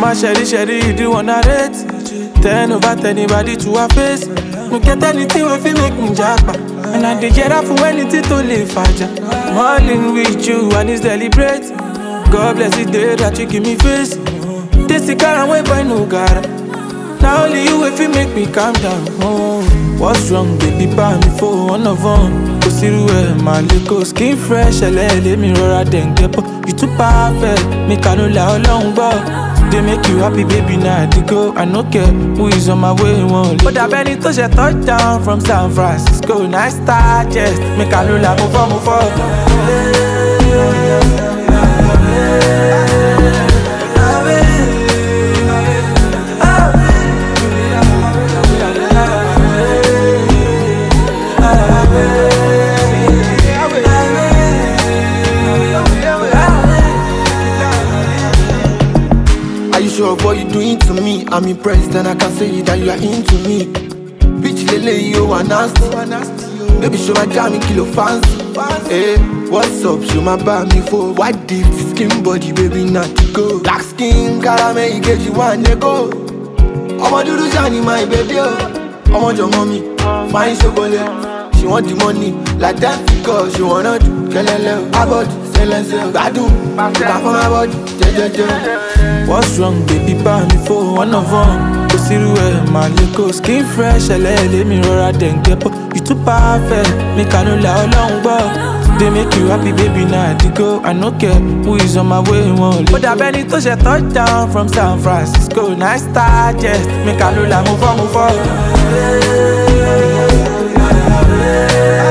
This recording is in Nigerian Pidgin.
my sherry, you do wanna rate 10 over 10, anybody to her face. No get anything if you make me jackpot. And I did get up for anything to live faja. Morning with you and it's deliberate. God bless the day that you give me face. This the car and wait by no gara. Now only you if you make me calm down. Oh, what's wrong, baby? Buy me for one of them. Go see where my little skin fresh. Let me roll out then get. You too perfect. Me can't allow long but. They make you happy, baby, now to go. I no care who is on my way, won't. But I bet it touch a touchdown from San Francisco. Nice start, yes. Make a lula move for. Sure of what you doing to me. I'm impressed and I can say that you are into me. Bitch lele you are nasty. Baby show my jam kilo fancy. Hey, what's up? Show my bar me for white deep skin body, baby not to go. Black skin, caramel, you get you one go. I'ma do the shiny my baby. I'ma your mommy, fine chocolate. She want the money like that because she wanna do kelele. I body, silence, badu. Back for my body, What's wrong, baby? Buy me for one of them. Go see where my little skin fresh. Let me roll out then get. You too perfect. Me can't allow long but they make you happy, baby, now to go. I no care who is on my way, won't. But I bet it touch a touchdown from San Francisco. Nice start, yes. Make a lula move on.